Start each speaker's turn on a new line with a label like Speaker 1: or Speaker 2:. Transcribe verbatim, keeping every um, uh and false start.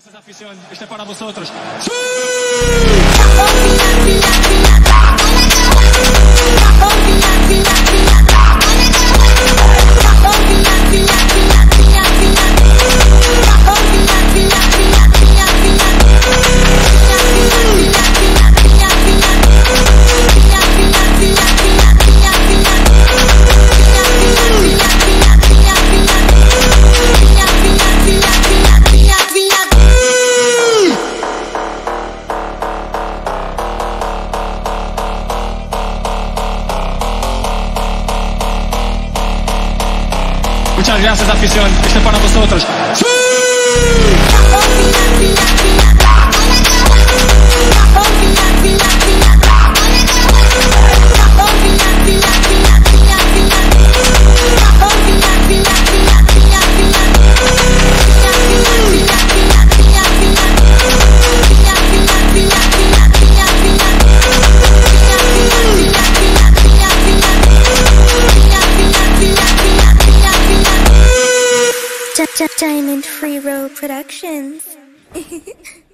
Speaker 1: Gracias, afición. Este es para vosotros. ¡Sí! Muchas gracias, afición. Este es para vosotros. ¡Sí!
Speaker 2: Diamond Free Row Productions.